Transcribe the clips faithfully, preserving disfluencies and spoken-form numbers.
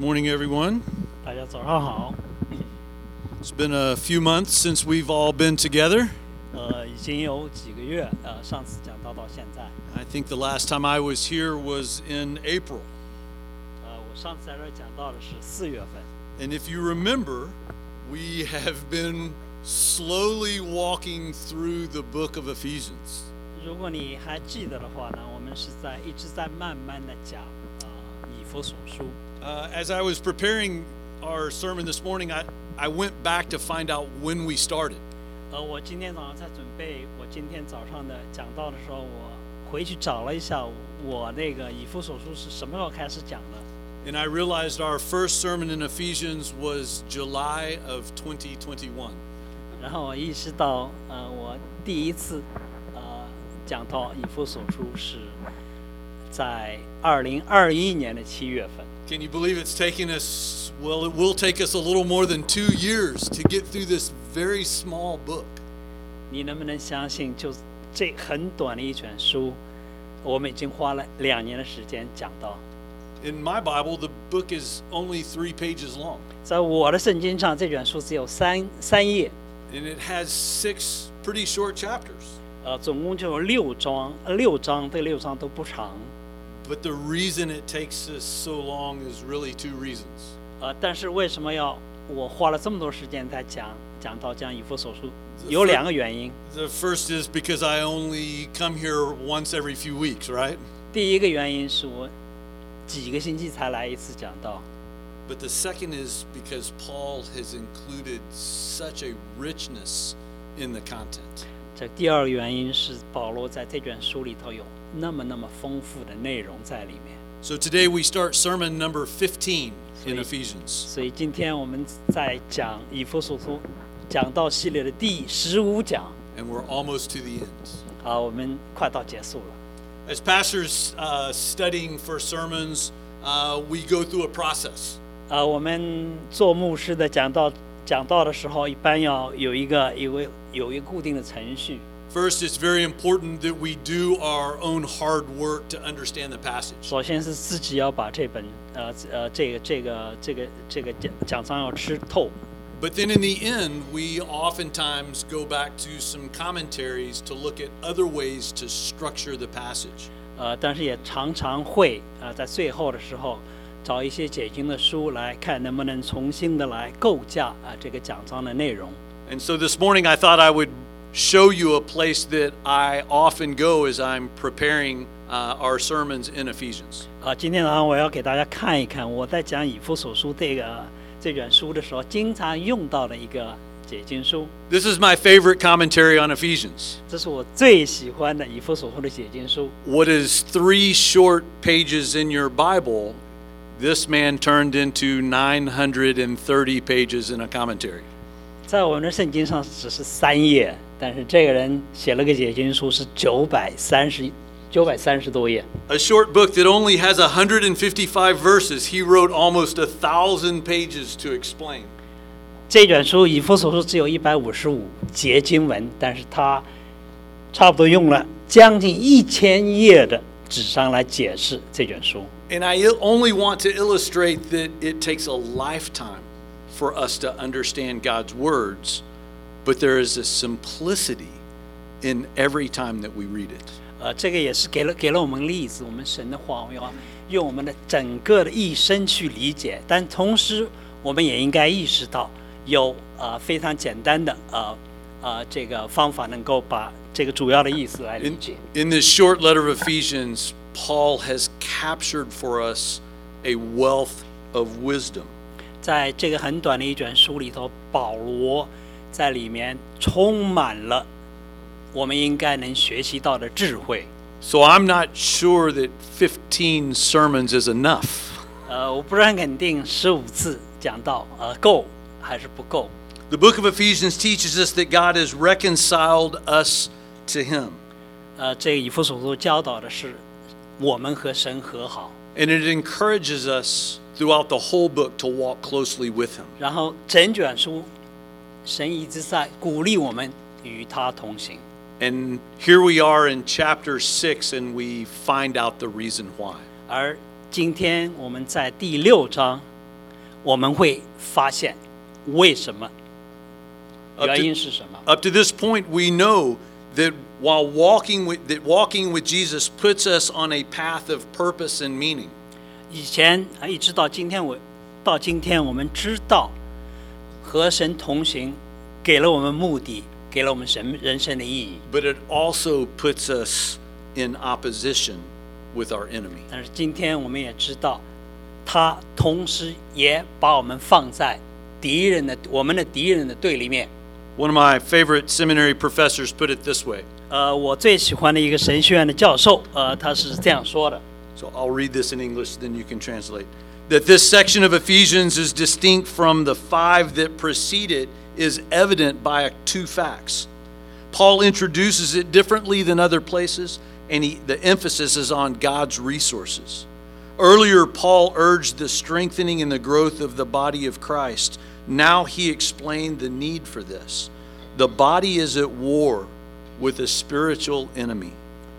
Morning, everyone. 大家早上好。 It's been a few months since we've all been together. 呃，已经有几个月，呃，上次讲到到现在。 I think the last time I was here was in April. 呃，我上次在这儿讲到的是四月份。 And if you remember, we have been slowly walking through the book of Ephesians. 如果你还记得的话呢，我们是在一直在慢慢的讲啊、呃、以弗所书。 Uh, as I was preparing our sermon this morning, I, I went back to find out when we started. 呃，我今天早上在准备我今天早上的讲道的时候，我回去找了一下我那个以弗所书是什么时候开始讲的。 And I realized our first sermon in Ephesians was July of twenty twenty-one. 然后我意识到，呃，我第一次呃讲到以弗所书是在二零二一年的七月份。 Can you believe it's taken us, well, it will take us a little more than two years to get through this very small book. 你能不能相信，就这很短的一卷书，我们已经花了两年的时间讲到。 In my Bible, the book is only three pages long. 在我的圣经上，这卷书只有三三页， And it has six pretty short chapters. 呃，总共就有六章，呃六章，这六章都不长。 But the reason it takes us so long is really two reasons. 呃，但是为什么要我花了这么多时间在讲讲到讲以弗所书？有两个原因。 The first is because I only come here once every few weeks, right? 第一个原因是我几个星期才来一次讲道。 But the second is because Paul has included such a richness in the content. 这第二个原因是保罗在这卷书里头有那么那么丰富的内容在里面。 So today we start sermon number fifteen in Ephesians. 所以今天我们在讲以弗所书讲道系列的第十五讲。 And we're almost to the end. 好，我们快到结束了。 As pastors uh, studying for sermons, uh, we go through a process. 啊，我们做牧师的讲道讲道的时候，一般要有一个有一个有一个固定的程序。 First, it's very important that we do our own hard work to understand the passage. 首先是自己要把这本呃呃这个这个这个这个讲讲章要吃透。 But then in the end, we oftentimes go back to some commentaries to look at other ways to structure the passage. 呃，但是也常常会啊、呃，在最后的时候找一些解经的书来看，能不能重新的来构架啊、呃、这个讲章的内容。 And so this morning, I thought I would show you a place that I often go as I'm preparing uh, our sermons in Ephesians. 啊，今天早上我要给大家看一看我在讲以弗所书这个这卷书的时候，经常用到的一个解经书。 This is my favorite commentary on Ephesians. 这是我最喜欢的以弗所书的解经书。 What is three short pages in your Bible, this man turned into nine hundred thirty pages in a commentary. 在我们的圣经上只是三页，但是这个人写了个解经书是九百三十九百三十多页。 A short book that only has one hundred fifty-five verses, he wrote almost a thousand pages to explain. 这卷书以弗所书只有一百五十五节经文，但是他差不多用了将近一千页的纸上来解释这卷书。 And I only want to illustrate that it takes a lifetime for us to understand God's words, but there is a simplicity in every time that we read it. 呃，这个也是给了给了我们例子，我们神的话，我们要用我们的整个的一生去理解，但同时我们也应该意识到有呃非常简单的呃呃这个方法，能够把这个主要的意思来理解。 In, in this short letter of Ephesians, Paul has captured for us a wealth of wisdom. 在这个很短的一卷书里头，保罗在里面充满了我们应该能学习到的智慧。 So I'm not sure that fifteen sermons is enough. 呃，我不是很肯定十五次讲到呃够还是不够。 The book of Ephesians teaches us that God has reconciled us to Him. 呃，这个以弗所书教导的是我们和神和好。 And it encourages us throughout the whole book to walk closely with Him. 然后整卷书，神一直在鼓励我们与他同行。 And here we are in chapter six, and we find out the reason why. 而今天我们在第六章我们会发现为什么， Up 原 to- 因是什么。 Up to this point, we know that while walking with that walking with Jesus puts us on a path of purpose and meaning. 以前啊，一直到今天我到今天，我们知道和神同行，给了我们目的，给了我们神人生的意义。 But it also puts us in opposition with our enemy. 但是今天我们也知道，他同时也把我们放在敌人的我们的敌人的对立面。 One of my favorite seminary professors put it this way. 呃，我最喜欢的一个神学院的教授，呃，他是这样说的。 So I'll read this in English, then you can translate. That this section of Ephesians is distinct from the five that precede it is evident by two facts. Paul introduces it differently than other places, and he, the emphasis is on God's resources. Earlier, Paul urged the strengthening and the growth of the body of Christ. Now he explained the need for this. The body is at war with a spiritual enemy.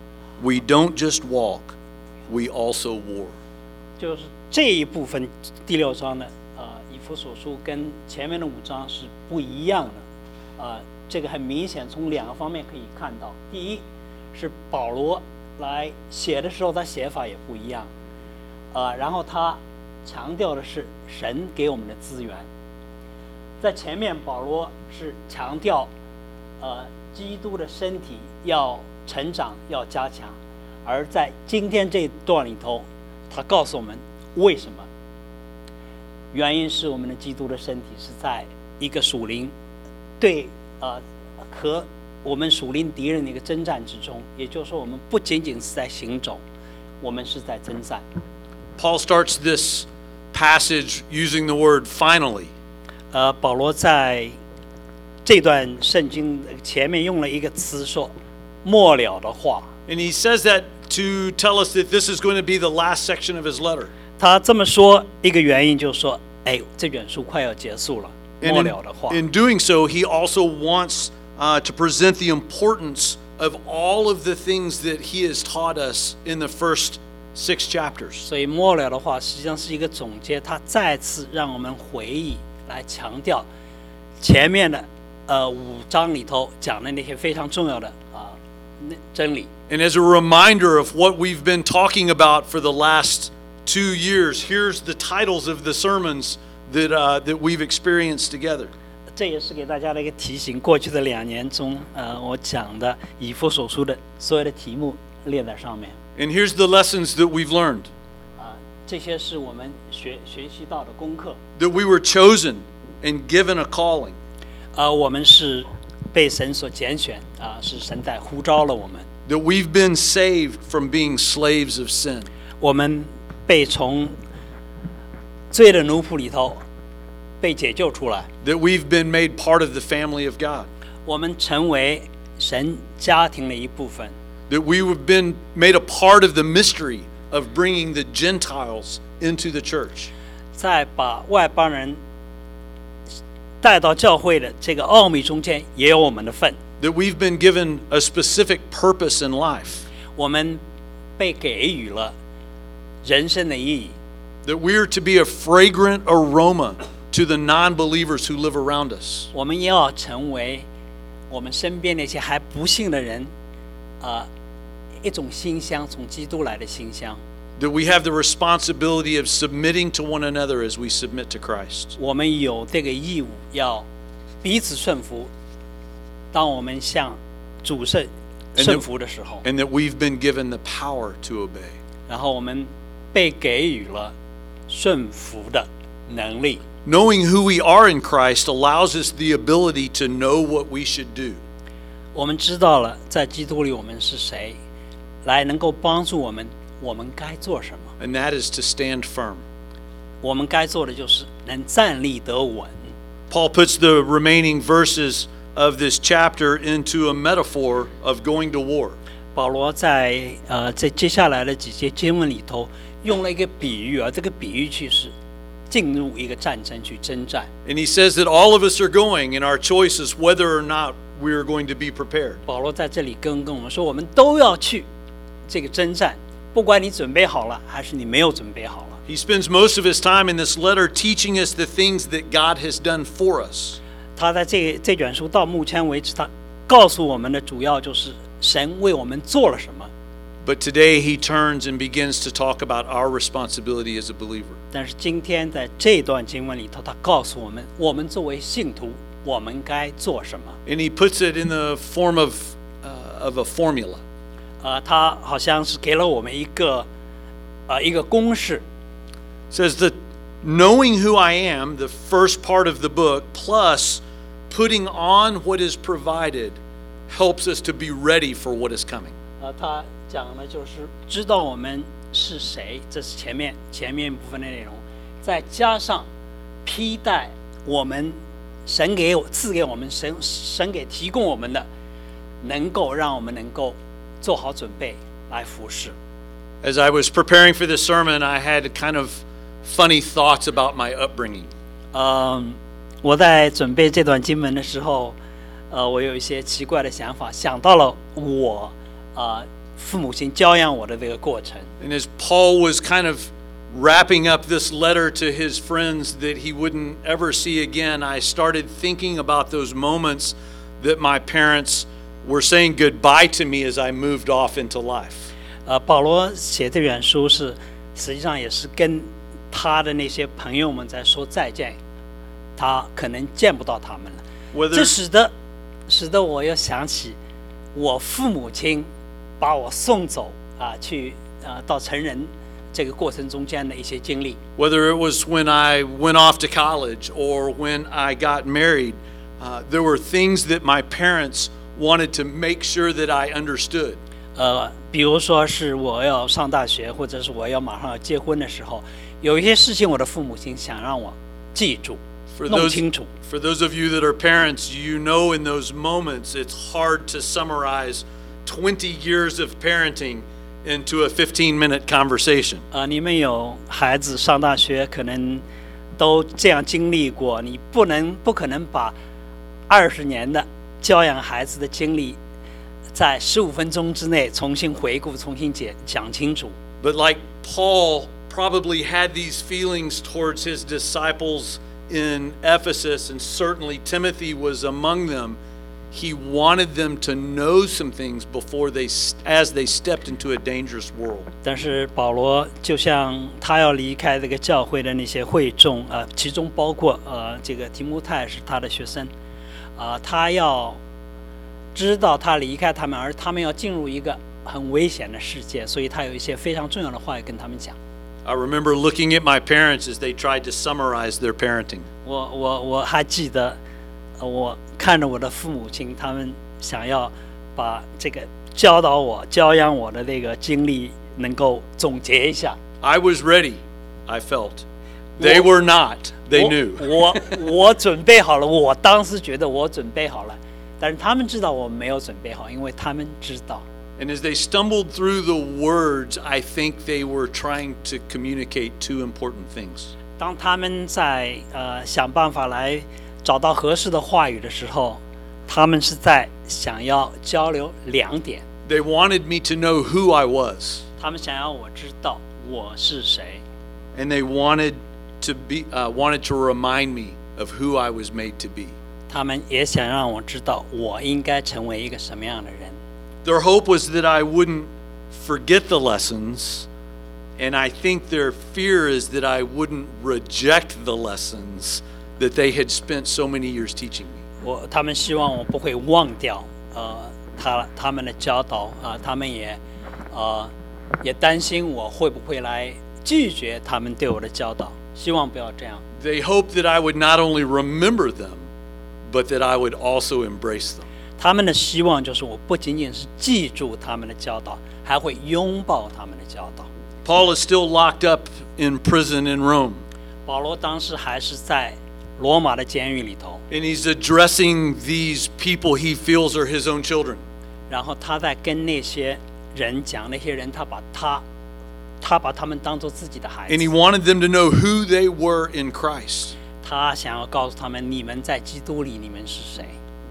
We don't just walk, we also war. 就是这一部分第六章呢，呃，以弗所书跟前面的五章是不一样的，呃，这个很明显从两个方面可以看到。第一是保罗来写的时候，他写法也不一样，呃，然后他强调的是神给我们的资源。在前面保罗是强调，呃，基督的身体要成长，要加强，而在今天这一段里头，他告诉我们为什么？原因是我们的基督的身体是在一个属灵对呃和我们属灵敌人的一个征战之中，也就是说，我们不仅仅是在行走，我们是在征战。 Paul starts this passage using the word finally. 呃，保罗在这段圣经前面用了一个词说“末了的话 And he says that to tell us that this is going to be the last section of his letter. ”。 他这么说一个原因就是说，哎，这卷书快要结束了， And 末了的话。 in, in doing so, he also wants uh, to present the importance of all of the things that he has taught us in the first six chapters. 所以末了的话实际上是一个总结，他再次让我们回忆，来强调前面的呃五章里头讲的那些非常重要的啊、那真理。 And as a reminder of what we've been talking about for the last two years, here's the titles of the sermons that, uh, that we've experienced together. 这也是给大家的一个提醒。过去的两年中，呃，我讲的以弗所书的所有的题目列在上面。 And here's the lessons that we've learned. 啊、这些是我们学学习到的功课。 That we were chosen and given a calling. 呃，我们是被神所拣选啊、是神在呼召了我们。 That we've been saved from being slaves of sin. 我们被从罪的奴仆里头被解救出来， That we've been made part of the family of God. 我们成为神家庭的一部分。 That we've been made a part of the mystery of bringing the Gentiles into the church. 在把外邦人带到教会的这个奥秘中间，也有我们的份。 That we've been given a specific purpose in life. 我们被给予了人生的意义。 That we are to be a fragrant aroma to the non-believers who live around us. 我们也要成为我们身边那些还不信的人，啊、一种馨香，从基督来的馨香。 That we have the responsibility of submitting to one another as we submit to Christ. 我们有这个义务，要彼此顺服。当我们向主圣 And 顺 that- 服的时候， And that we've been given the power to obey. 然后我们被给予了顺服的能力。 Knowing who we are in Christ allows us the ability to know what we should do. 我们知道了在基督里我们是谁，来能够帮助我们，我们该做什么。 And that is to stand firm. 我们该做的就是能站立得稳。 Paul puts the remaining verses of this chapter into a metaphor of going to war. 保罗在呃在接下来的几节经文里头用了一个比喻啊，这个比喻去是进入一个战争去征战。 And he says that all of us are going, and our choice is whether or not we are going to be prepared. 保罗在这里跟跟我们说，我们都要去这个征战， 不管你准备好了还是你没有准备好了。 He spends most of his time in this letter teaching us the things that God has done for us. 他在这这卷书到目前为止，他告诉我们的主要就是神为我们做了什么。 But today he turns and begins to talk about our responsibility as a believer. 但是今天在这段经文里头，他告诉我们，我们作为信徒，我们该做什么。 And he puts it in the form of, uh, of a formula. 呃，他好像是给了我们一个呃一个公式。 Says that knowing who I am, the first part of the book, plus putting on what is provided, helps us to be ready for what is coming. 呃，他讲的就是知道我们是谁，这是前面前面部分的内容，再加上披戴我们神给我赐给我们神神给提供我们的，能够让我们能够做好准备来服侍。 As I was preparing for this sermon, I had kind of funny thoughts about my upbringing. 嗯，我在准备这段经文的时候，呃，我有一些奇怪的想法，想到了我呃父母亲教养我的这个过程。 And as Paul was kind of wrapping up this letter to his friends that he wouldn't ever see again, I started thinking about those moments that my parents were saying goodbye to me as I moved off into life. 呃，保罗写这卷书是实际上也是跟他的那些朋友们在说再见，他可能见不到他们了。 Whether 这使得使得我又想起我父母亲把我送走啊，去啊到成人这个过程中间的一些经历。 Whether it was when I went off to college or when I got married, uh, there were things that my parents wanted to make sure that I understood. 呃，比如说是我要上大学，或者是我要马上要结婚的时候，有一些事情我的父母亲想让我记住、 For 弄 those, 清楚。 for those of you that are parents, you know in those moments it's hard to summarize twenty years of parenting into a fifteen minute conversation. 啊，你们有孩子上大学，可能都这样经历过。你不能不可能把二十年的教养孩子的经历，在十五分钟之内重新回顾、重新解讲清楚。 But like Paul probably had these feelings towards his disciples in Ephesus, and certainly Timothy was among them, he wanted them to know some things before they, as they stepped into a dangerous world. 但是保罗就像他要离开这个教会的那些会众啊、呃，其中包括呃这个提摩太是他的学生啊、呃，他要知道他离开他们，而他们要进入一个很危险的世界，所以他有一些非常重要的话要跟他们讲。 I remember looking at my parents as they tried to summarize their parenting. 我我我还记得，呃我看着我的父母亲，他们想要把这个教导我、教养我的这个经历能够总结一下。 I was ready, I felt. They were not. They 我 knew. 我我准备好了，我当时觉得我准备好了，但是他们知道我没有准备好，因为他们知道。 And as they stumbled through the words, I think they were trying to communicate two important things. 当他们在呃想办法来找到合适的话语的时候，他们是在想要交流两点。 They wanted me to know who I was, 他们想要我知道我是谁， and they wanted to be uh, wanted to remind me of who I was made to be. 他们也想让我知道我应该成为一个什么样的人。 Their hope was that I wouldn't forget the lessons, and I think their fear is that I wouldn't reject the lessons that they had spent so many years teaching me. 我他们希望我不会忘掉呃他他们的教导啊、呃，他们也呃也担心我会不会来拒绝他们对我的教导，希望不要这样。 They hoped that I would not only remember them, but that I would also embrace them. 他们的希望就是我不仅仅是记住他们的教导，还会拥抱他们的教导。 Paul is still locked up in prison in Rome, 保罗当时还是在罗马的监狱里头， and he's addressing these people he feels are his own children. 然后他在跟那些人讲，那些人他把他他把他们当作自己的孩 And he 子， wanted them to know who they were in Christ. 他想要告诉他们，你们在基督里，你们是谁。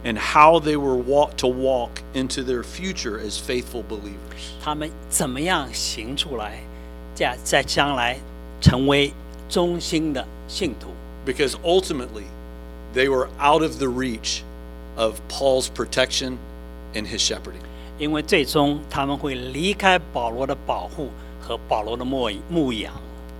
and how they were walk, to walk into their future as faithful believers. 他们怎么样行出来，在在将来成为忠心的信徒。 Because ultimately, they were out of the reach of Paul's protection and his shepherding. 因为最终他们会离开保罗的保护和保罗的牧牧养。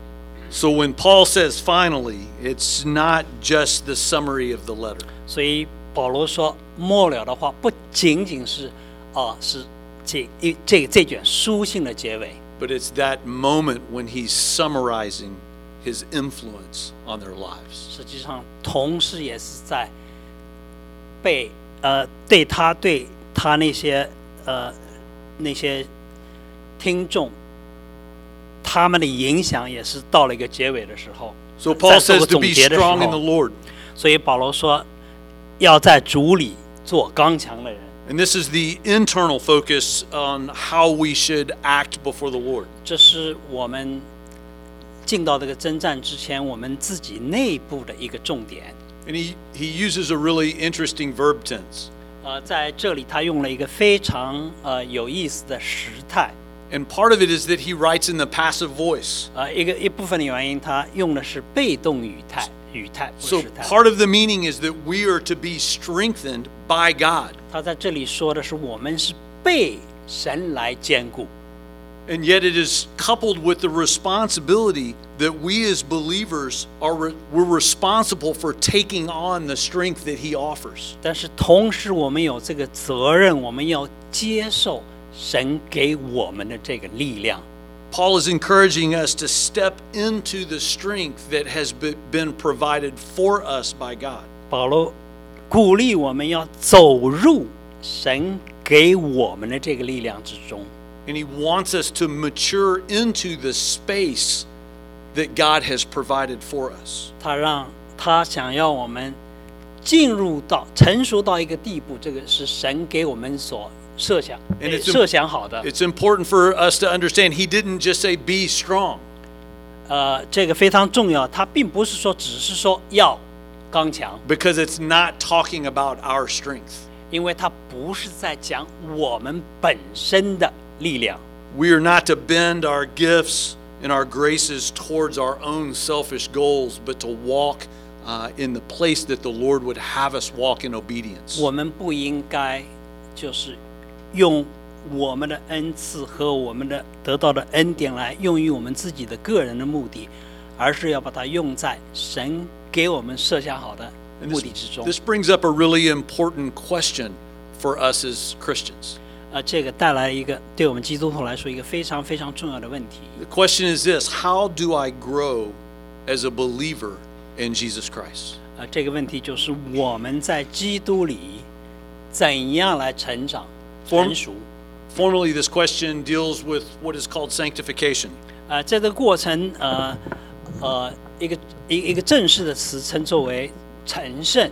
So when Paul says finally, it's not just the summary of the letter. 所以保罗说末了的话，不仅仅是啊、是这一这这卷书信的结尾， But it's that moment when he's summarizing his influence on their lives. 实际上同时也是在被呃对他对他那些呃那些听众。 他们的影响也是到了一个结尾的时候， So 在 Paul 做 says 个 to 总 be 结的时 strong in the 候， Lord. 所以保罗说，要在主里做刚强的人。 And this is the internal focus on how we should act before the Lord. 这是我们进到这个征战之前，我们自己内部的一个重点。 And he, he uses a really interesting verb tense. 呃，在这里他用了一个非常呃有意思的时态。 And part of it is that he writes in the passive voice. 呃，一个一部分的原因，他用的是被动语态，语态不 So 是时态。 part of the meaning is that we are to be strengthened by God. 他在这里说的是我们是被神来兼顾。 And yet it is coupled with the responsibility that we as believers are re- we're responsible for taking on the strength that he offers. 但是同时，我们有这个责任，我们要接受神给我们的这个力量。 Paul is encouraging us to step into the strength that has be- been provided for us by God. 保罗鼓励我们要走入神给我们的这个力量之中。 And he wants us to mature into the space that God has provided for us. 他让他想要我们进入到成熟到一个地步，这个是神给我们所设想、 And 呃 it's im- 设想好的。 It's important for us to understand he didn't just say be strong. 呃，这个非常重要。他并不是说只是说要刚强， Because it's not talking about our strength. 因为他不是在讲我们本身的力量。 We are not to bend our gifts and our graces towards our own selfish goals, but to walk uh, in the place that the Lord would have us walk in obedience. 我们不应该就是用我们的恩赐和我们的得到的恩典来用于我们自己的个人的目的，而是要把它用在神给我们设下好的 And 目 this, 的之中。 this brings up a really important question for us as Christians. 呃，这个带来一个对我们基督徒来说一个非常非常重要的问题。 The question is this: how do I grow as a believer in Jesus Christ? 呃，这个问题就是我们在基督里怎样来成长、 Form- 成熟。 Formally, this question deals with what is called sanctification. 呃，在这个过程，呃呃，一个一一个正式的词称作为成圣。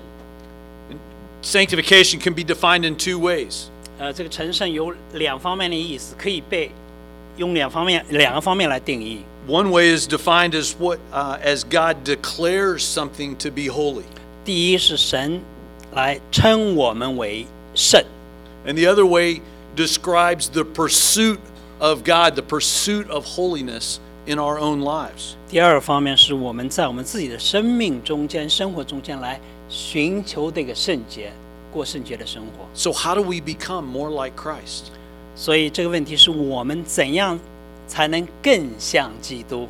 Sanctification can be defined in two ways. 呃，这个成圣有两方面的意思，可以被用两方面两个方面来定义。 One way is defined as what uh, as God declares something to be holy, 第一是神来称我们为圣， and the other way describes the pursuit of God, the pursuit of holiness in our own lives. 第二方面是我们在我们自己的生命中间、生活中间来寻求这个圣洁，过圣洁的生活。 So how do we become more like Christ? 所以这个问题是我们怎样才能更像基督？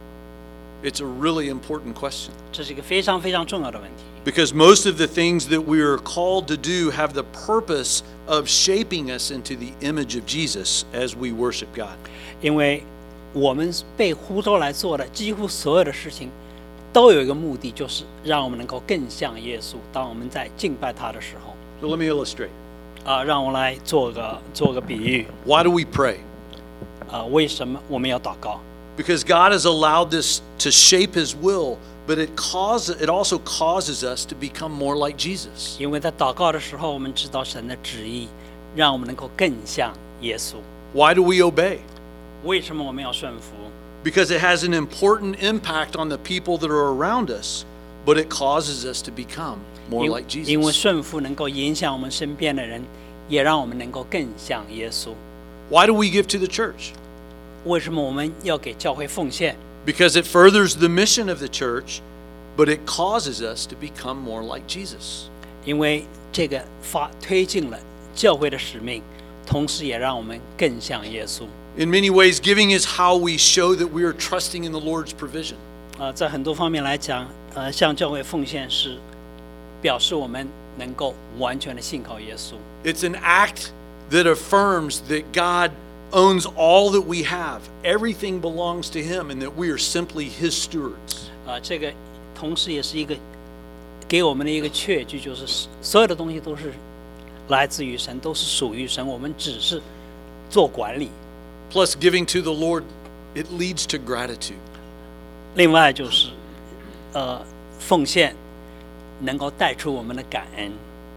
It's a really important question, 这是一个非常非常重要的问题。 because most of the things that we are called to do have the purpose of shaping us into the image of Jesus as we worship God. 因为我们被呼召来做的几乎所有的事情，都有一个目的，就是让我们能够更像耶稣。当我们在敬拜他的时候， So let me illustrate. 啊、让我来做个做个比喻。 Why do we pray? 啊、为什么我们要祷告？ Because God has allowed this to shape His will, but it causes it also causes us to become more like Jesus. 因为在祷告的时候，我们知道神的旨意，让我们能够更像耶稣。 Why do we obey? 为什么我们要顺服？ Because it has an important impact on the people that are around us, but it causes us to become more 因 like 因为 Jesus. 顺服能够影响我们身边的人，也让我们能够更像耶稣。 Why do we give to the church? 为什么我们要给教会奉献？ Because it furthers the mission of the church, but it causes us to become more like Jesus. 因为这个发推进了教会的使命，同时也让我们更像耶稣。 In many ways, giving is how we show that we are trusting in the Lord's provision. 呃，在很多方面来讲，呃，向教会奉献是表示我们能够完全的信靠耶稣。 It's an act that affirms that God owns all that we have. Everything belongs to Him, and that we are simply His stewards. 啊、这个同时也是一个给我们的一个确据，就是所有的东西都是来自于神，都是属于神，我们只是做管理。 Plus, giving to the Lord, it leads to gratitude. 另外就是，呃，奉献能够带出我们的感恩。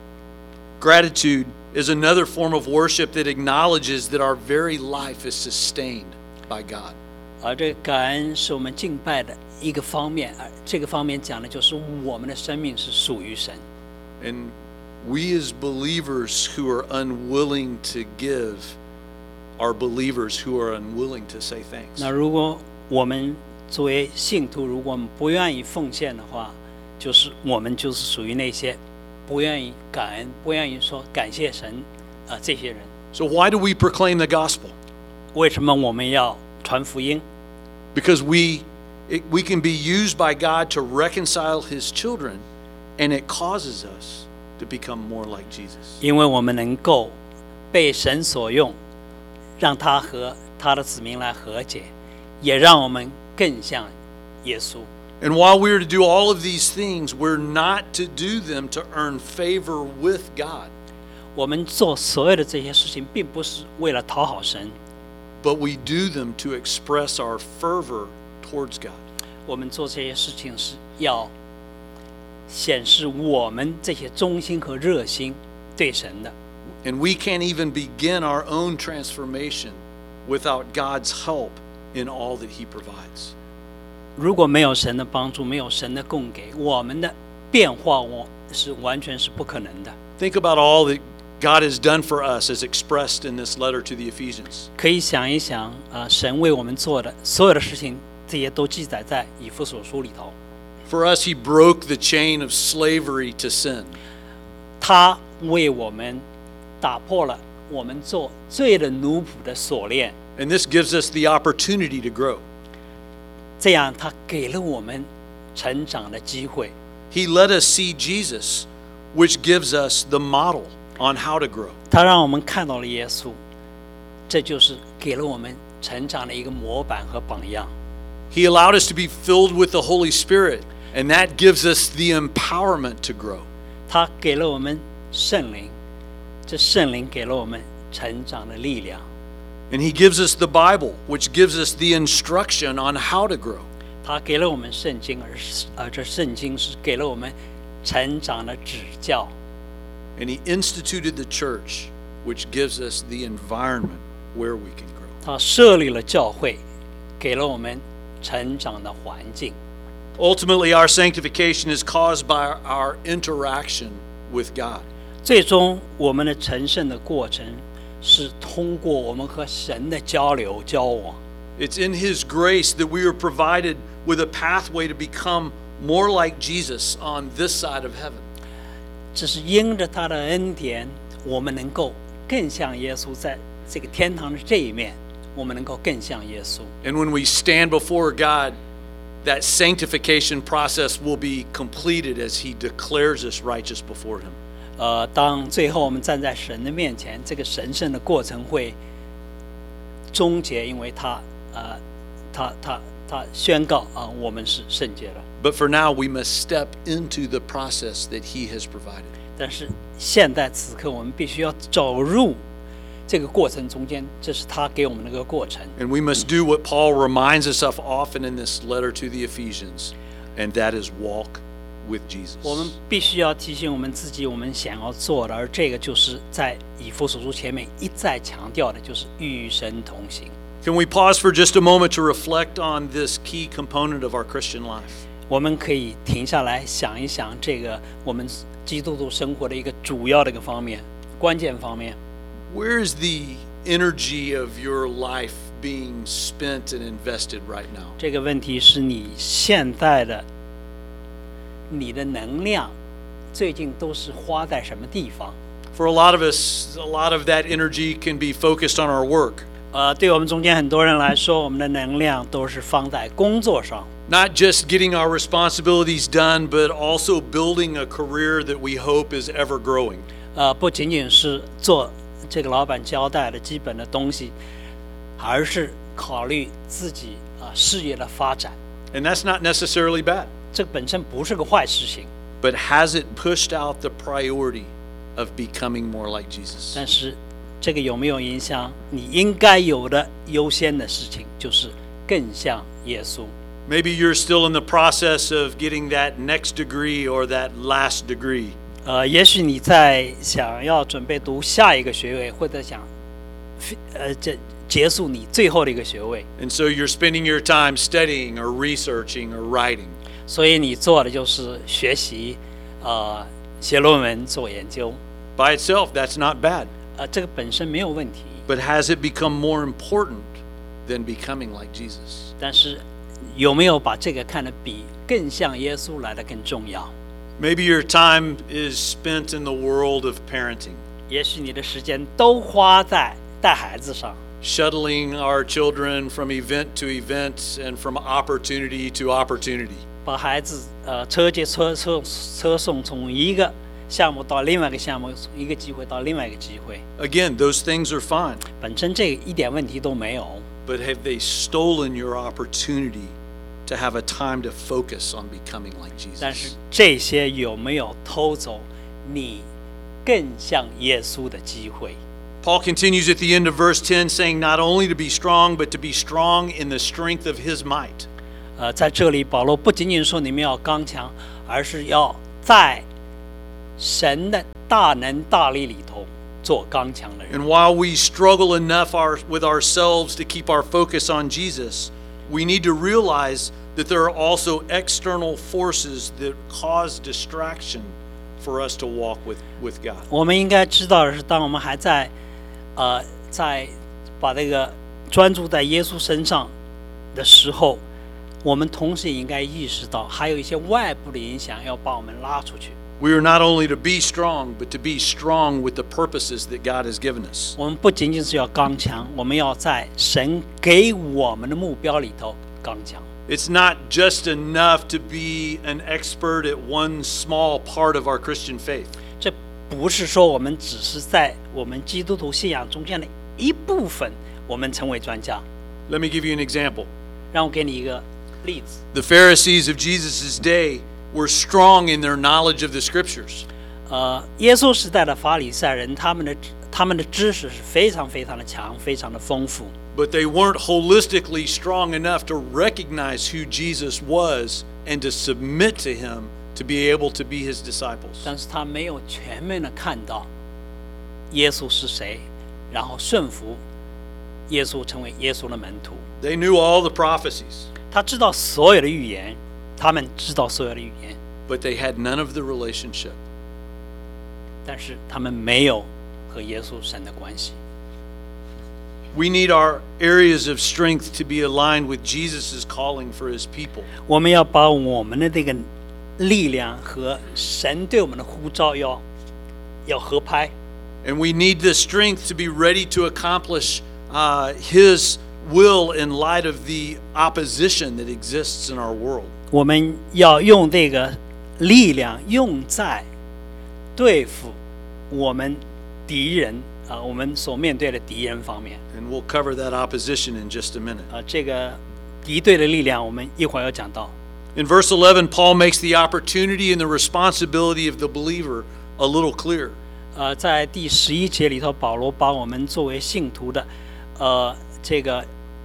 Gratitude is another form of worship that acknowledges that our very life is sustained by God. 而这个感恩是我们敬拜的一个方面，而这个方面讲的就是我们的生命是属于神。 And we as believers who are unwilling to give are believers who are unwilling to say thanks. 那如果我们作为信徒，如果我们不愿意奉献的话，就是我们就是属于那些不愿意感恩、不愿意说感谢神啊、呃、这些人。 So why do we proclaim the gospel? 为什么我们要传福音？ Because we it, we can be used by God to reconcile His children, and it causes us to become more like Jesus. 因为我们能够被神所用，让他和他的子民来和解，也让我们更像耶稣。 And while we are to do all of these things, we're not to do them to earn favor with God, 我们做所有的这些事情，并不是为了讨好神， but we do them to express our fervor towards God. 我们做这些事情是要显示我们这些忠心和热心对神的。 And we can't even begin our own transformation without God's help in all that He provides. 如果没有神的帮助，没有神的供给，我们的变化我是完全是不可能的。 Think about all that God has done for us as expressed in this letter to the Ephesians. 可以想一想，啊、呃，神为我们做的所有的事情，这些都记载在以弗所书里头。 For us, He broke the chain of slavery to sin. 他为我们打破了我们做罪的奴仆的锁链， And this gives us the opportunity to grow. 这样他给了我们成长的机会。 He let us see Jesus, which gives us the model on how to grow. 他让我们看到了耶稣，这就是给了我们成长的一个模板和榜样。 He allowed us to be filled with the Holy Spirit, and that gives us the empowerment to grow. 他给了我们圣灵，这圣灵给了我们成长的力量。 And He gives us the Bible, which gives us the instruction on how to grow. 他给了我们圣经，而而这圣经是给了我们成长的指教。 And He instituted the church, which gives us the environment where we can grow. 他设立了教会，给了我们成长的环境。 Ultimately, our sanctification is caused by our interaction with God. 最终，我们的成圣的过程是通过我们和神的交流交往。 It's in His grace that we are provided with a pathway to become more like Jesus on this side of heaven. 这是因着他的恩典，我们能够更像耶稣，在这个天堂的这一面，我们能够更像耶稣。 And when we stand before God, that sanctification process will be completed as He declares us righteous before Him. 呃，当最后我们站在神的面前，这个神圣的过程会终结，因为他呃，他他他宣告啊、呃，我们是圣洁了。 But for now, we must step into the process that He has provided. 但是现在此刻，我们必须要走入这个过程中间，这是他给我们的一个过程。 And we must do what Paul reminds us of often in this letter to the Ephesians, and that is walk with Jesus. 我们必须要提醒我们自己，我们想要做的，而这个就是在以弗所书前面一再强调的，就是与神同行。 Can we pause for just a moment to reflect on this key component of our Christian life? 我们可以停下来想一想，这个我们基督徒生活的一个主要的一个方面、关键方面。 Where is the energy of your life being spent and invested right now? 这个问题是你现在的你的能量最近都是花在什么地方？ For a lot of us, a lot of that energy can be focused on our work. 呃，对我们中间很多人来说，我们的能量都是放在工作上。 Not just getting our responsibilities done, but also building a career that we hope is ever growing. 呃，不仅仅是做这个老板交代的基本的东西，而是考虑自己啊、呃、事业的发展。 And that's not necessarily bad. 这本身不是个坏事情， But has it pushed out the priority of becoming more like Jesus? 但是这个有没有影响你应该有的优先的事情，就是更像耶稣。 Maybe you're still in the process of getting that next degree or that last degree. 呃，也许你在想要准备读下一个学位，或者想呃这结束你最后的一个学位， And so you're spending your time studying or researching or writing. 所以你做的就是学习，呃，写论文、做研究。 By itself, that's not bad. 呃，这个本身没有问题， But has it become more important than becoming like Jesus? 但是有没有把这个看得比更像耶稣来的更重要？ Maybe your time is spent in the world of parenting, 也许你的时间都花在带孩子上， shuttling our children from event to event and from opportunity to opportunity. 把孩子呃车接车车车送，从一个项目到另外一个项目，从一个机会到另外一个机会。 Again, those things are fine, 本身这一点问题都没有， but have they stolen your opportunity to have a time to focus on becoming like 但是 Jesus? 这些有没有偷走你更像耶稣的机会？ Paul continues at the end of verse ten saying not only to be strong, but to be strong in the strength of his might. 呃，在这里保罗不仅仅说你们要刚强，而是要在神的大能大力里头做刚强的人。 And while we struggle enough our, with ourselves to keep our focus on Jesus, we need to realize that there are also external forces that cause distraction for us to walk with, with God. 我们应该知道的是，当我们还在呃在把这个专注在耶稣身上的时候，我们同时也应该意识到，还有一些外部的影响要把我们拉出去。 We are not only to be strong, but to be strong with the purposes that God has given us. 我们不仅仅是要刚强，我们要在神给我们的目标里头刚强。 It's not just enough to be an expert at one small part of our Christian faith. 这不是说我们只是在我们基督徒信仰中间的一部分，我们成为专家。 Let me give you an example. 让我给你一个例子。 The Pharisees of Jesus' day were strong in their knowledge of the scriptures. 呃，耶稣时代的法利赛人，他们的他们的知识是非常非常的强，非常的丰富。 But they weren't holistically strong enough to recognize who Jesus was and to submit to him to be able to be his disciples. 但是他没有全面的看到耶稣是谁，然后顺服耶稣，成为耶稣的门徒。 They knew all the prophecies, 他知道所有的预言，他们知道所有的预言， but they had none of the relationship. 但是他们没有和耶稣神的关系。 We need our areas of strength to be aligned with Jesus' calling for his people. 我们要把我们的这个力量和神对我们的呼召要要合拍。 And we need the strength to be ready to accomplish uh, his will in light of the opposition that exists in our world. 我们要用这个力量用在对付我们敌人啊、呃，我们所面对的敌人方面。 And we'll cover that opposition in just a minute. 啊、呃，这个敌对的力量，我们一会儿要讲到。 In verse eleven, Paul makes the opportunity and the responsibility of the believer a little clear. 呃，在第十一节里头，保罗把我们作为信徒的，呃，这个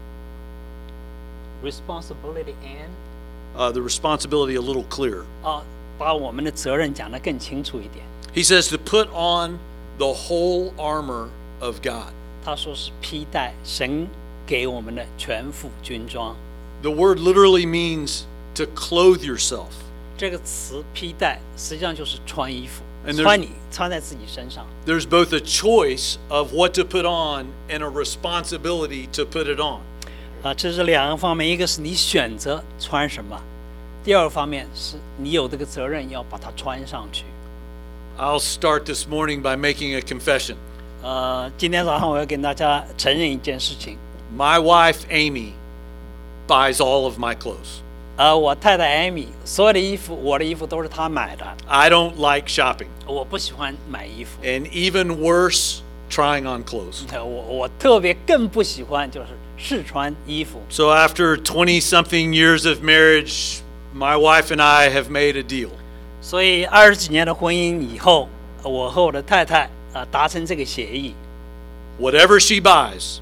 responsibility and Uh, the responsibility a little clearer. 啊、把我们的责任讲得更清楚一点。 He says to put on the whole armor of God. 他说是披戴神给我们的全副军装。 The word literally means to clothe yourself. 这个词披戴实际上就是穿衣服， And there's- 穿你穿在自己身上。 There's both a choice of what to put on and a responsibility to put it on. 啊，这是两个方面，一个是你选择穿什么，第二个方面是你有这个责任要把它穿上去。 I'll start this morning by making a confession. 呃，今天早上我要跟大家承认一件事情， My wife, Amy, buys all of my clothes. 呃，我太太艾米所有的衣服，我的衣服都是她买的， I don't like shopping. 我不喜欢买衣服， And even worse, trying on clothes. 呃我我特别更不喜欢就是试穿衣服。 So after twenty something years of marriage, my wife and I have made a deal. 所以二十几年的婚姻以后，我和我的太太啊、呃达成这个协议， Whatever she buys,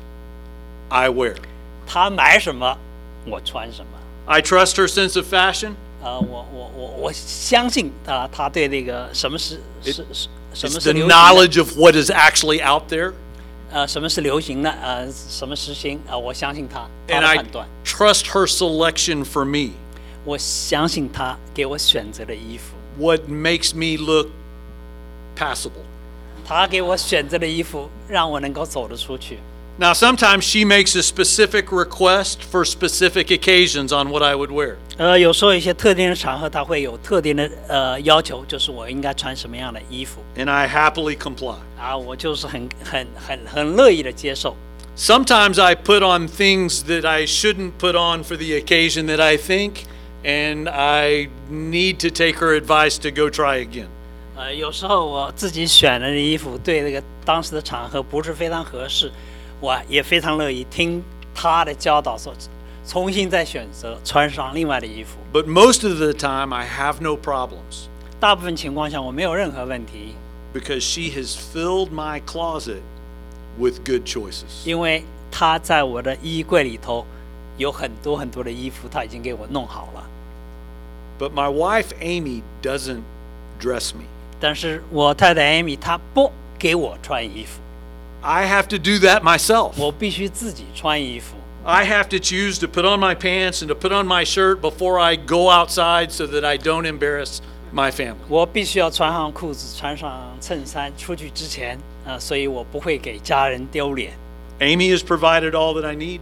I wear. 她买什么我穿什么。 I trust her sense of fashion. 呃，我我我我相信啊、她对那个什么是是是什 It's 么 the 是流行的， knowledge of what is actually out there. 呃，什么是流行的，呃，什么时兴啊、我相信她她 And 的 I 判断， trust her selection for me. 我相信她给我选择的衣服， What makes me look passable. 她给我选择的衣服让我能够走得出去。 Now, sometimes she makes a specific request for specific occasions on what I would wear. 呃，有时候一些特定的场合，她会有特定的呃要求，就是我应该穿什么样的衣服 And I happily comply. 啊，我就是很很很很乐意的接受。 Sometimes I put on things that I shouldn't put on for the occasion that I think, and I need to take her advice to go try again. 呃，有时候我自己选的衣服对那个当时的场合不是非常合适，我也非常乐意听她的教导，说重新再选择穿上另外的衣服。 But most of the time, I have no problems 大部分情况下我没有任何问题， because she has filled my closet with good choices. 因为她在我的衣柜里头有很多很多的衣服，她已经给我弄好了。 But my wife, Amy, doesn't dress me. 但是我太太艾米她不给我穿衣服， I have to do that myself. 我必须自己穿衣服。 I have to choose to put on my pants and to put on my shirt before I go outside so that I don't embarrass my family. 我必须要穿上裤子，穿上衬衫出去之前，啊、所以我不会给家人丢脸。 Amy has provided all that I need,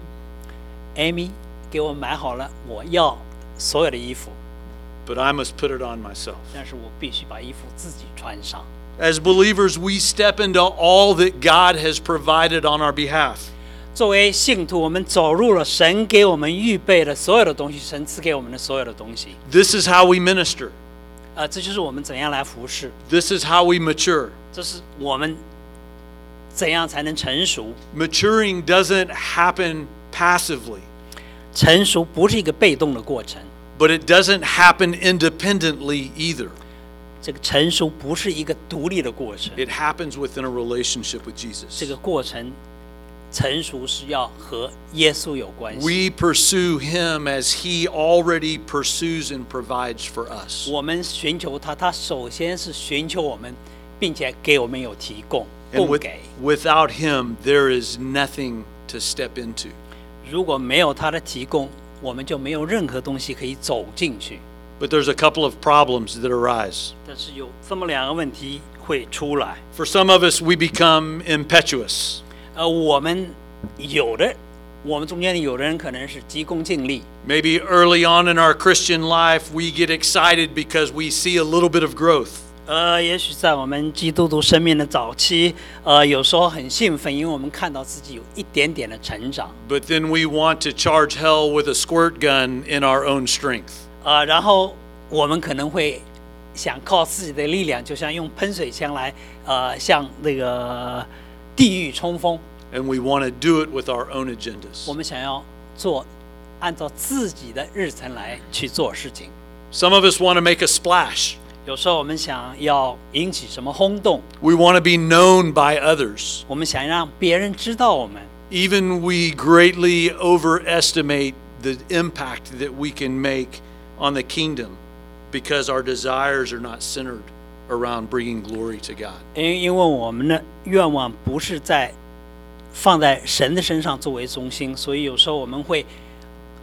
Amy 给我买好了我要所有的衣服， but I must put it on myself. 但是我必须把衣服自己穿上。 As believers, we step into all that God has provided on our behalf. 作为信徒，我们走入了神给我们预备的所有的东西，神赐给我们的所有的东西。 This is how we minister. 呃，这就是我们怎样来服侍， This is how we mature. 这是我们怎样才能成熟。 Maturing doesn't happen passively, 成熟不是一个被动的过程， but it doesn't happen independently either. 这个成熟不是一个独立的过程， It happens within a relationship with Jesus. 这个过程成熟是要和耶稣有关系。 We pursue him as he already pursues and provides for us. 我们寻求他，他首先是寻求我们，并且给我们有提供， And 供 with, 给。 without him, there is nothing to step into. 如果没有他的提供，我们就没有任何东西可以走进去。 But there's a couple of problems that arise. 但是有这么两个问题会出来。 For some of us, we become impetuous. 呃，我们有的，我们中间的有的人可能是急功近利。 Maybe early on in our Christian life, we get excited because we see a little bit of growth. 呃，也许在我们基督徒生命的早期，呃，有时候很兴奋，因为我们看到自己有一点点的成长。 But then we want to charge hell with a squirt gun in our own strength. 呃，然后我们可能会想靠自己的力量，就像用喷水枪来，呃，向那个地狱冲锋。 And we want to do it with our own agendas. 我们想要做，按照自己的日程来去做事情。 Some of us want to make a splash. 有时候我们想要引起什么轰动， We want to be known by others. 我们想让别人知道我们。 Even we greatly overestimate the impact that we can make on the kingdom because our desires are not centered around bringing glory to God. 因因为我们的愿望不是在放在神的身上作为中心，所以有时候我们会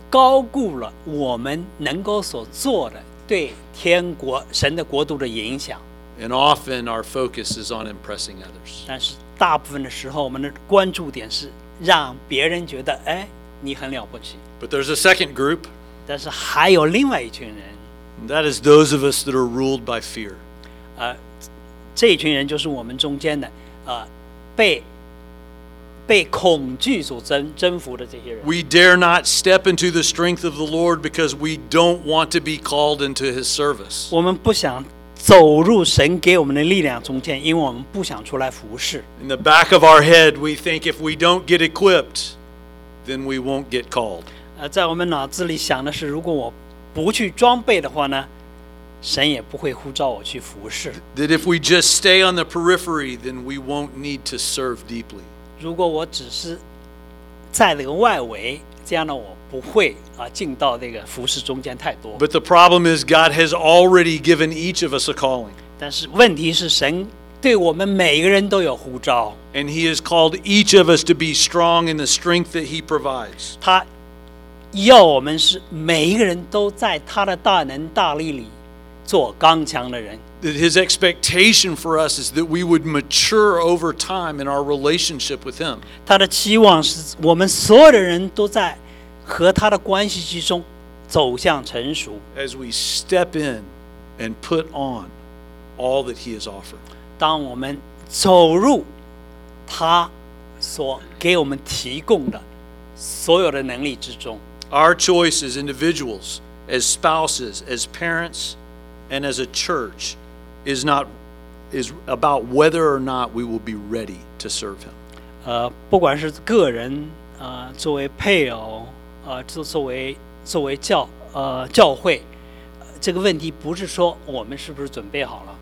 高估了我们能够所做的对天国神的国度的影响。 And often our focus is on impressing others. 但是大部分的时候，我们的关注点是让别人觉得，哎，你很了不起。 But there's a second group, 但是还有另外一群人， and that is those of us that are ruled by fear. 呃，这一群人就是我们中间的，呃，被被恐惧所征征服的这些人。 We dare not step into the strength of the Lord because we don't want to be called into His service. 我们不想走入神给我们的力量中间，因为我们不想出来服侍。 In the back of our head, we think if we don't get equipped, then we won't get called. 呃，在我们脑子里想的是，如果我不去装备的话呢，神也不会呼召我去服侍。 That if we just stay on the periphery, then we won't need to serve deeply. 如果我只是在这个外围，这样呢，我不会啊进到这个服侍中间太多。 But the problem is God has already given each of us a calling. 但是问题是，神对我们每个人都有呼召， And He has called each of us to be strong in the strength that He provides. 他要我们是每一个人都在他的大能大力里做刚强的人。 That His expectation for us is that we would mature over time in our relationship with Him. 他的期望是我们所有的人都在和他的关系之中走向成熟。 As we step in and put on all that He has offered. 当我们走入他所给我们提供的所有的能力之中， Our choice as individuals, as spouses, as parents, and as a church is not is about whether or not we will be ready to serve Him. 呃，不管是个人，呃，作为配偶，呃，作作为作为教呃教会，呃这个问题不是说我们是不是准备好了。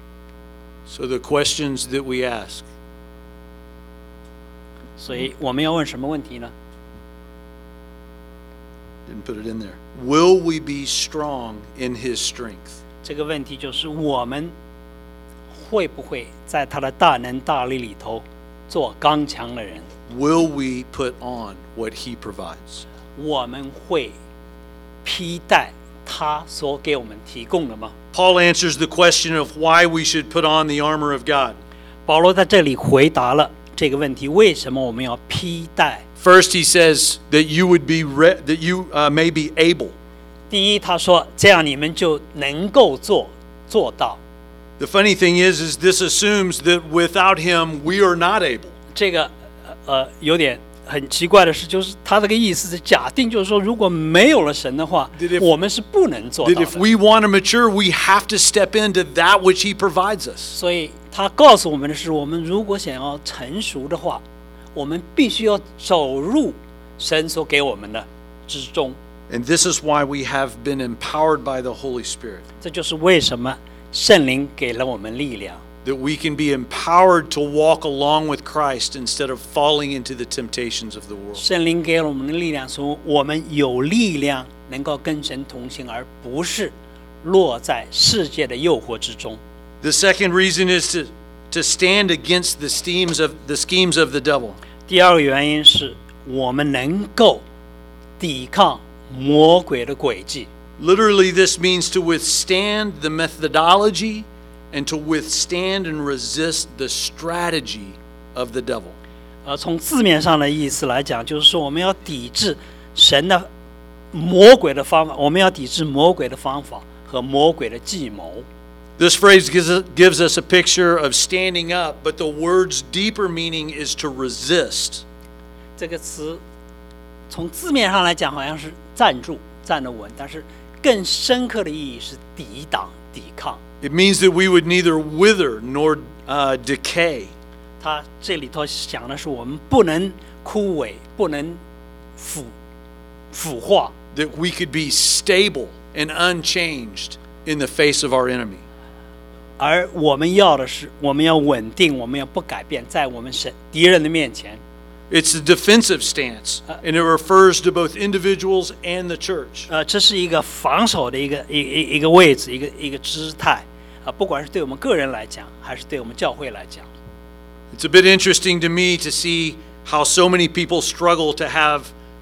So the questions that we ask, 所以我们要问什么问题呢？ didn't put it in there. Will we be strong in His strength? 这个问题就是我们会不会在他的大能大力里头做刚强的人？ Will we put on what He provides? 我们会披戴他所给我们提供的吗？ Paul answers the question of why we should put on the armor of God. 保罗在这里回答了这个问题：为什么我们要披戴？ First, he says that you would be re- that you uh, may be able. 第一，他说这样你们就能够做做到。 The funny thing is, is this assumes that without Him we are not able. 这个呃有点很奇怪的是，就是他这个意思是假定，就是说如果没有了神的话 That，if- 我们是不能做 That 到 if 的。 we want to mature, we have to step into that which He provides us. 所以他告诉我们的是，我们如果想要成熟的话，我们必须要走入神所给我们的之中。 And this is why we have been empowered by the Holy Spirit. 这就是为什么圣灵给了我们力量， That we can be empowered to walk along with Christ instead of falling into the temptations of the world. 圣灵给了我们的力量，说我们有力量能够跟神同行，而不是落在世界的诱惑之中。 The second reason is to, to stand against the schemes of the schemes of the devil. 第二个原因是我们能够抵抗魔鬼的诡计。 Literally, this means to withstand the methodology and to withstand and resist the strategy of the devil. 呃，从字面上的意思来讲，就是说我们要抵制神的魔鬼的方法，我们要抵制魔鬼的方法和魔鬼的计谋。 This phrase gives us, gives us a picture of standing up, but the word's deeper meaning is to resist. 这个词从字面上来讲，好像是站住、站得稳，但是更深刻的意义是抵挡、抵抗。 It means that we would neither wither nor uh, decay. 它这里头讲的是我们不能枯萎，不能腐腐化， That we could be stable and unchanged in the face of our enemy. 而我们要的是，我们要稳定，我们要不改变，在我们神敌人的面前。 It's a defensive stance, and it refers to both individuals and the church. 呃，这是一个防守的一个一一一个位置，一个一个姿态啊、呃，不管是对我们个人来讲，还是对我们教会来讲。 It's a bit interesting to me to see how so many people struggle to have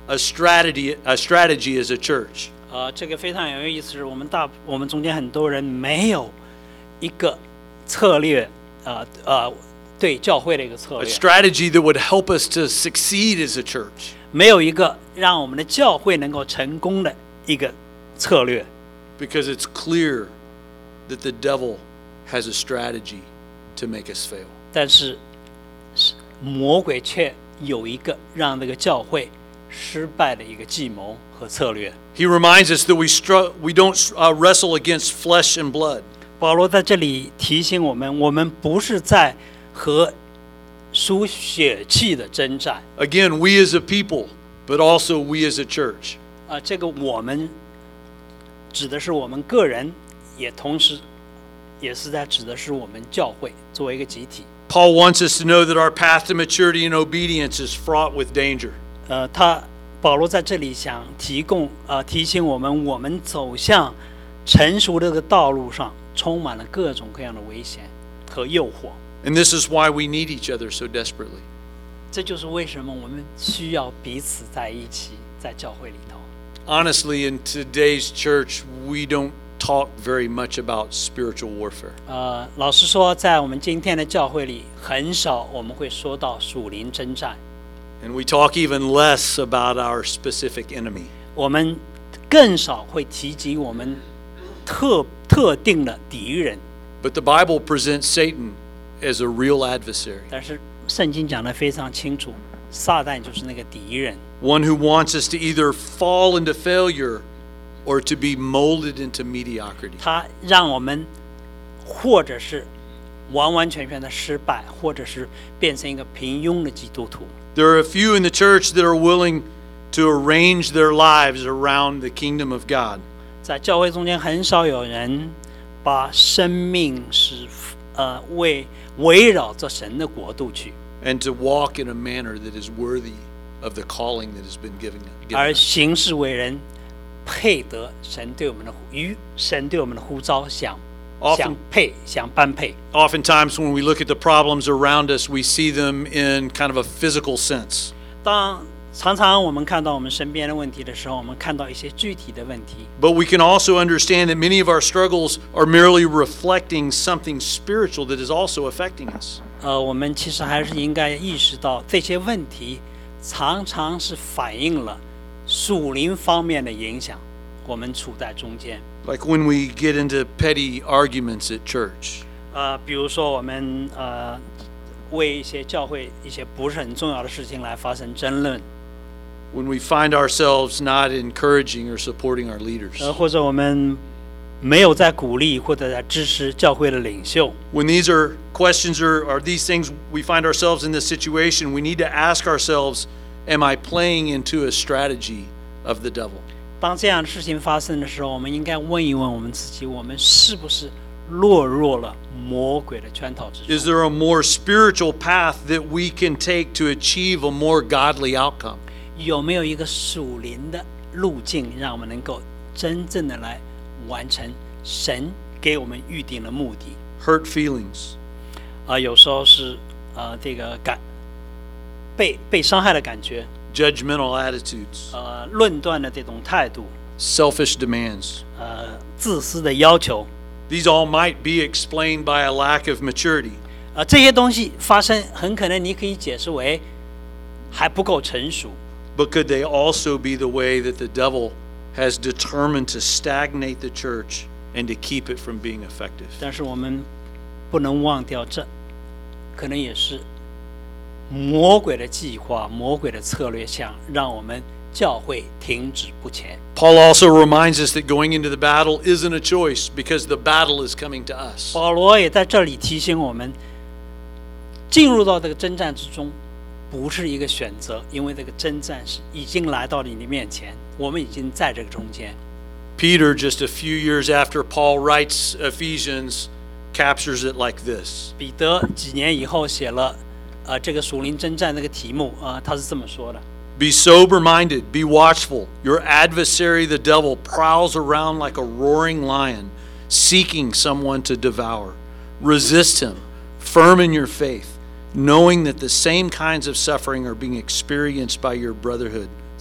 a strategy, a strategy as a church. 呃，这个非常有意思，是我们大我们中间很多人没有一个策略，呃呃，对教会的一个策 A 略， strategy that would help us to succeed as a church. 没有一个让我们的教会能够成功的一个策略。 Because it's clear that the devil has a strategy to make us fail. 但是魔鬼却有一个让这个教会失败的一个计谋和策略。 He reminds us that we str- we don't uh, wrestle against flesh and blood. 保罗在这里提醒我们，我们不是在和属血气的征战。 Again, we as a people, but also we as a church. 啊、这个我们指的是我们个人，也同时也是在指的是我们教会作为一个集体。 Paul wants us to know that our path to maturity and obedience is fraught with danger. 呃，他保罗在这里想提供呃提醒我们，我们走向成熟的这个道路上，充满了各种各样的危险和诱惑。 And this is why we need each other so desperately. 这就是为什么我们需要彼此在一起，在教会里头。 Honestly, in today's church, we don't talk very much about spiritual warfare. 呃，老实说，在我们今天的教会里，很少我们会说到属灵征战， And we talk even less about our specific enemy. 我们更少会提及我们特特定的敌人。 But the Bible presents Satan as a real adversary, 但是圣经讲得非常清楚，撒旦就是那个敌人， one who wants us to either fall into failure or to be molded into mediocrity. 他让我们或者是完完全全的失败，或者是变成一个平庸的基督徒。 There are a few in the church that are willing to arrange their lives around the kingdom of God. 在教会中间，很少有人把生命是呃为围绕着神的国度去， And to walk in a manner that is worthy of the calling that has been given, given 而 us. 行事为人配得神对我们的与神对我们的呼召相 Often- 相配相般配。 Oftentimes, when we look at the problems around us, we see them in kind of a physical sense. 当常常我们看到我们身边的问题的时候，我们看到一些具体的问题， But we can also understand that many of our struggles are merely reflecting something spiritual that is also affecting us. 呃，我们其实还是应该意识到这些问题常常是反映了属灵方面的影响，我们处在中间。 Like when we get into petty arguments at church. 呃，比如说我们呃为一些教会一些不是很重要的事情来发生争论， When we find ourselves not encouraging or supporting our leaders. 呃，或者我们没有在鼓励或者在支持教会的领袖。 When these are questions or are these things we find ourselves in this situation, we need to ask ourselves, am I playing into a strategy of the devil? 当这样的事情发生的时候，我们应该问一问我们自己，我们是不是落入了魔鬼的圈套之 Is 中？ there a more spiritual path that we can take to achieve a more godly outcome? 有没有一个属灵的路径，让我们能够真正的来完成神给我们预定的目的？ Hurt feelings, 啊、有时候是呃这个感被被伤害的感觉， judgmental attitudes, 呃论断的这种态度， selfish demands. 呃自私的要求， These all might be explained by a lack of maturity. 啊，这些东西发生，很可能你可以解释为还不够成熟， But could they also be the way that the devil has determined to stagnate the church and to keep it from being effective? 但是我们不能忘掉这，可能也是魔鬼的计划、魔鬼的策略，想让我们教会停止不前。 Paul also reminds us that going into the battle isn't a choice because the battle is coming to us. 保罗也在这里提醒我们，进入到这个征战之中，不是一个选择，因为这个征战是已经来到你的面前，我们已经在这个中间。 Peter, just a few years after Paul writes Ephesians, captures it like this. 彼得几年以后写了，呃，这个属灵征战这个题目，啊、呃，他是这么说的： Be sober-minded, be watchful. Your adversary, the devil, prowls around like a roaring lion, seeking someone to devour. Resist him, firm in your faith, knowing that the same kinds of suffering are being experienced by your brotherhood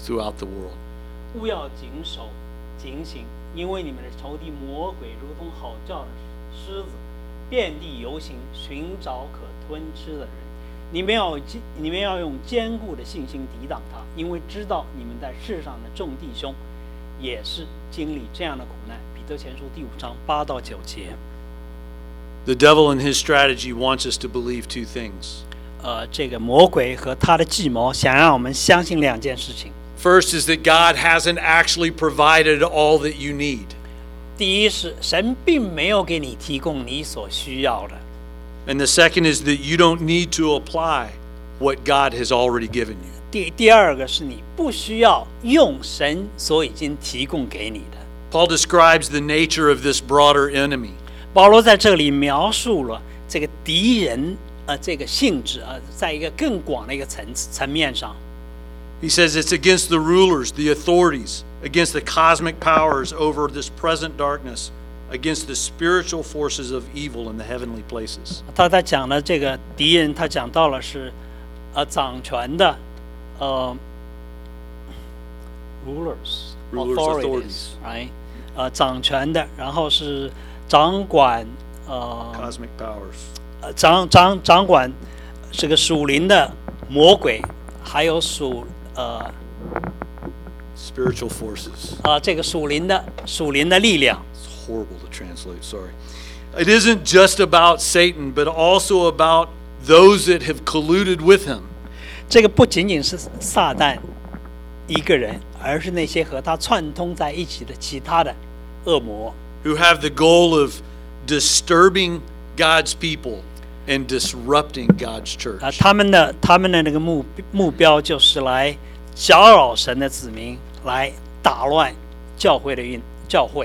throughout the world. 勿要谨守警醒，因为你们的仇敌魔鬼如同吼叫的狮子，遍地游行，寻找可吞吃的人。你们要你们要用坚固的信心抵挡他，因为知道你们在世上的众弟兄也是经历这样的苦难。彼得前书第五章八到九节。 The devil and his strategy wants us to believe two things. 呃，这个魔鬼和他的计谋想让我们相信两件事情。 First is that God hasn't actually provided all that you need. 第一是神并没有给你提供你所需要的。 And the second is that you don't need to apply what God has already given you. 第第二个是你不需要用神所已经提供给你的。 Paul describes the nature of this broader enemy. 保罗在这里描述了这个敌人呃这个性质啊、呃，在一个更广的一个层次层面上。 He says it's against the rulers, the authorities, against the cosmic powers over this present darkness, against the spiritual forces of evil in the heavenly places. 他在讲的这个敌人，他讲到了是呃掌权的呃 rulers, Rulers, authorities. right? 呃掌权的，然后是掌管呃 Cosmic powers. 呃掌掌掌管这个属灵的魔鬼，还有属呃 Spiritual forces. 啊、呃、这个属灵的属灵的力量。 It's horrible to translate, sorry. It isn't just about Satan, but also about those that have colluded with him. 这个不仅仅是撒旦一个人，而是那些和他串通在一起的其他的恶魔。 Who have the goal of disturbing God's people and disrupting God's church. 啊，他们的他们的那个目目标就是来搅扰神的子民，来打乱教会的运教会。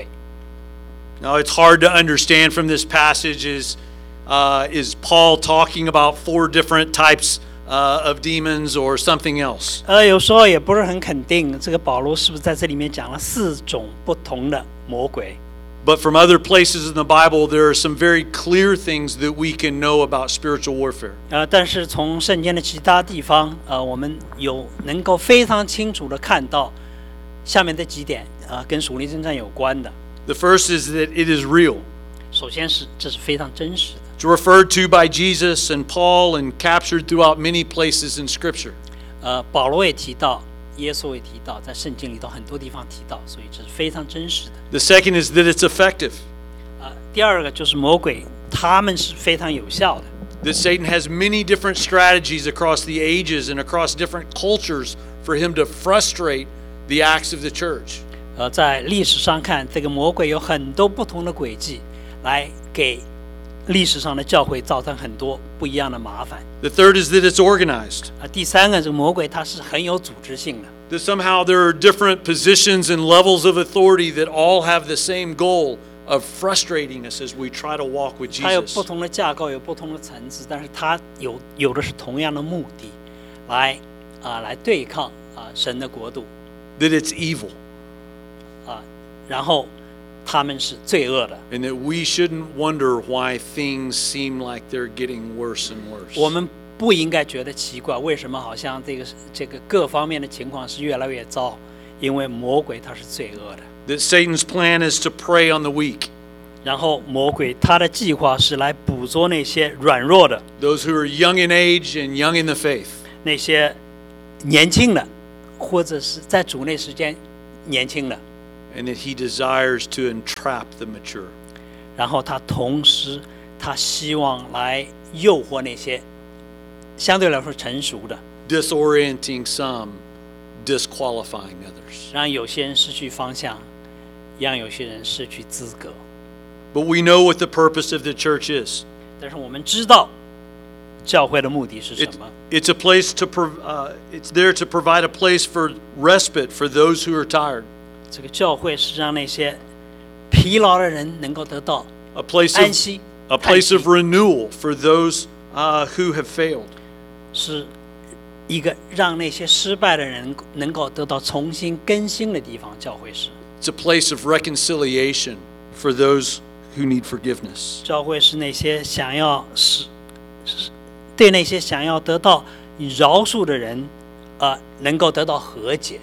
Now it's hard to understand from this passage is uh, is Paul talking about four different types uh, of demons or something else? 呃，有时候也不是很肯定，这个保罗是不是在这里面讲了四种不同的魔鬼？ But from other places in the Bible, there are some very clear things that we can know about spiritual warfare. 呃，但是从圣经的其他地方，呃，我们有能够非常清楚的看到下面的几点，呃，跟属灵征战有关的。 The first is that it is real. 首先是这是非常真实的。 It's referred to by Jesus and Paul and captured throughout many places in Scripture. 呃，保罗也提到，耶稣也提到，在圣经里头很多地方提到，所以这是非常真实的。 The second is that it's effective. 呃，第二个就是魔鬼，他们是非常有效的。 That Satan has many different strategies across the ages and across different cultures for him to frustrate the acts of the church. 呃，在历史上看，这个魔鬼有很多不同的轨迹，来给历史上的教会造成很多不一样的麻烦。 The third is that it's organized. 啊，第三个，这个魔鬼它是很有组织性的。 That somehow there are different positions and levels of authority that all have the same goal of frustrating us as we try to walk with 它有不 Jesus. 同的架构，有不同的层次，但是它有有的是同样的目的，来啊、来对抗啊、神的国度 That it's evil. 啊、然后他们是罪恶的。 And that we shouldn't wonder why things seem like they're getting worse and worse. 我们不应该觉得奇怪，为什么好像这个这个各方面的情况是越来越糟？因为魔鬼他是罪恶的。 That Satan's plan is to prey on the weak. 然后魔鬼他的计划是来捕捉那些软弱的， Those who are young in age and young in the faith. 那些年轻的，或者是在主内时间年轻的。 And that he desires to entrap the mature. 然后他同时他希望来诱惑那些相对来说成熟的， Disorienting some, disqualifying others. 让有些人失去方向，让有些人失去资格。 But we know what the purpose of the church is. 但是我们知道教会的目的是什 It, 么？ it's a place to, prov- uh, it's there to provide a place for respite for those who are tired. 这个教会是让那些疲劳的人能够得到 A place 安 of, 息、 a 叹 place 息 of renewal for those uh, who have failed. 是一个让那些失败的人能够得到重新更新的地方。教会是， It's a place of reconciliation for those who need forgiveness. 教会是那些想要是是对那些想要得到饶恕的人，呃，能够得到和解。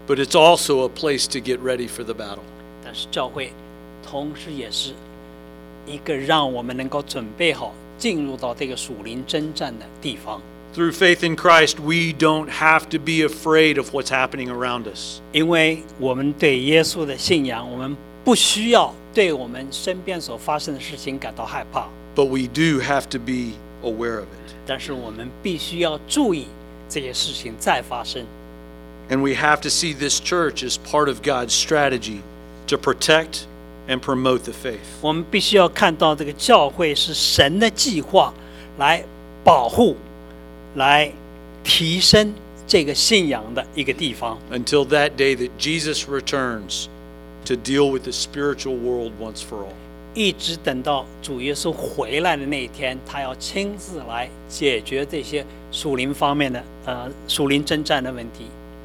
but it's also a place to get ready for the battle. 但是教会同时也是一个让我们能够准备好进入到这个属灵征战的地方。 Through faith in Christ, we don't have to be afraid of what's happening around us. 因为我们对耶稣的信仰，我们不需要对我们身边所发生的事情感到害怕， But we do have to be aware of it. 但是我们必须要注意这些事情再发生。 And we have to see this church as part of God's strategy to protect and promote the faith. 我们必须要看到这个教会是神的计划来保护、来提升这个信仰的一个地方。 Until that day that Jesus returns to deal with the spiritual world once for all. 一直等到主耶稣回来的那一天，他要亲自来解决这些属灵方面的呃属灵征战的问题。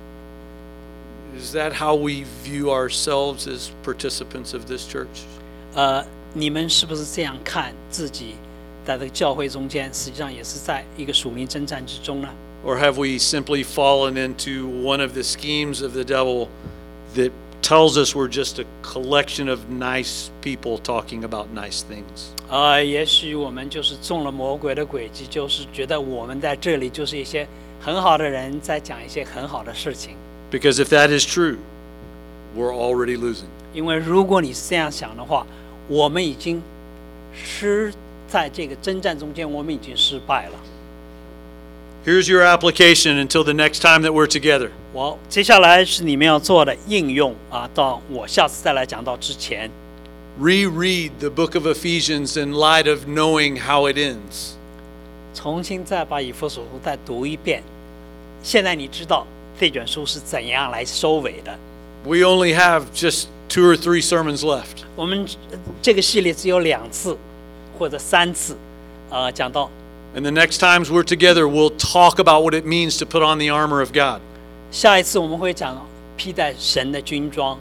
Is that how we view ourselves as participants of this church? 呃，你们是不是这样看自己在这个教会中间，实际上也是在一个属灵征战之中呢？ Or have we simply fallen into one of the schemes of the devil that tells us we're just a collection of nice people talking about nice things? 呃，也许我们就是中了魔鬼的诡计，就是觉得我们在这里就是一些很好的人，在讲一些很好的事情。 Because if that is true, we're already losing. 因为如果你是这样想的话，我们已经失在这个征战中间，我们已经失败了。 Here's your application until the next time that we're together. 我接下来是你们要做的应用啊，到我下次再来讲到之前， Reread the book of Ephesians in light of knowing how it ends. 重新再把以弗所书再读一遍。现在你知道这卷书是怎样来收尾的。 We only have just two or three sermons left. 我们这个系列只有两次或者三次，呃，讲到 And the next times we're together, we'll talk about what it means to put on the armor of God. 下一次我们会讲披戴神的军装。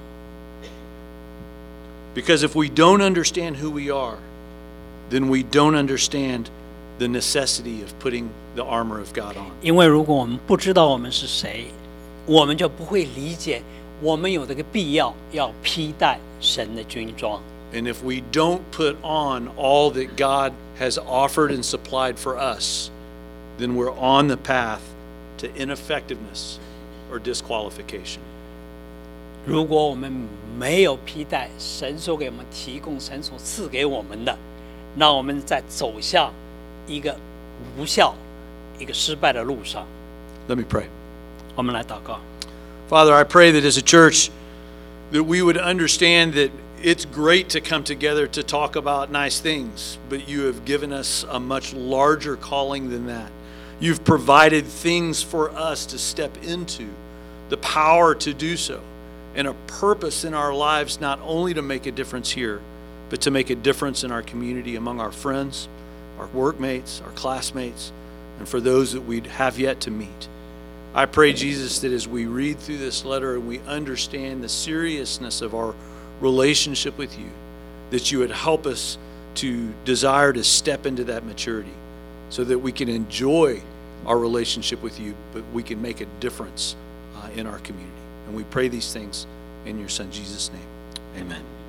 Because if we don't understand who we are, then we don't understand the necessity of putting the armor of God on. 因为如果我们不知道我们是谁，我们就不会理解我们有这个必要要披戴神的军装。 And if we don't put on all that God has offered and supplied for us, then we're on the path to ineffectiveness or disqualification. 如果我们没有披戴神所给我们提供、神所赐给我们的，那我们在走向一个无效、一个失败的路上。 Let me pray. 我们来祷告。 Father, I pray that as a church, that we would understand that it's great to come together to talk about nice things, but you have given us a much larger calling than that. You've provided things for us to step into, the power to do so, and a purpose in our lives not only to make a difference here, but to make a difference in our community among our friends, our workmates, our classmates, and for those that we'd have yet to meet. I pray, Jesus, that as we read through this letter and we understand the seriousness of our relationship with you, that you would help us to desire to step into that maturity so that we can enjoy our relationship with you, but we can make a difference uh, in our community. And we pray these things in your Son, Jesus' name. Amen.